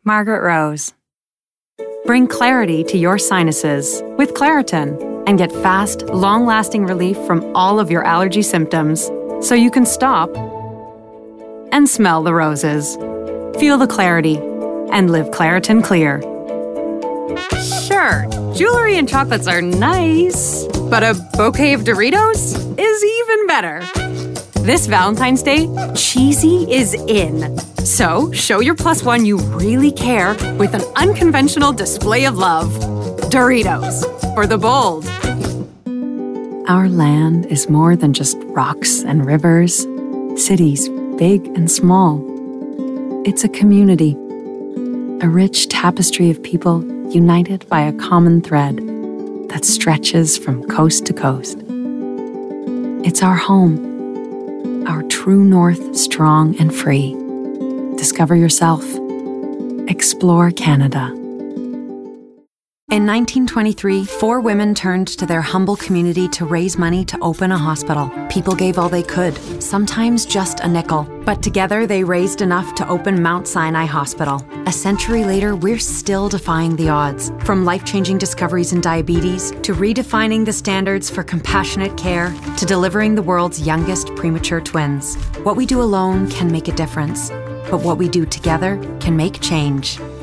Margaret Rose. Bring clarity to your sinuses with Claritin and get fast, long-lasting relief from all of your allergy symptoms so you can stop and smell the roses. Feel the clarity and live Claritin Clear. Sure, jewelry and chocolates are nice, but a bouquet of Doritos is even better. This Valentine's Day, cheesy is in. So, show your plus one you really care with an unconventional display of love. Doritos, for the bold. Our land is more than just rocks and rivers, cities big and small. It's a community, a rich tapestry of people united by a common thread that stretches from coast to coast. It's our home, our true north, strong and free. Discover yourself. Explore Canada. In 1923, 4 women turned to their humble community to raise money to open a hospital. People gave all they could, sometimes just a nickel. But together they raised enough to open Mount Sinai Hospital. A century later, we're still defying the odds. From life-changing discoveries in diabetes, to redefining the standards for compassionate care, to delivering the world's youngest premature twins. What we do alone can make a difference, but what we do together can make change.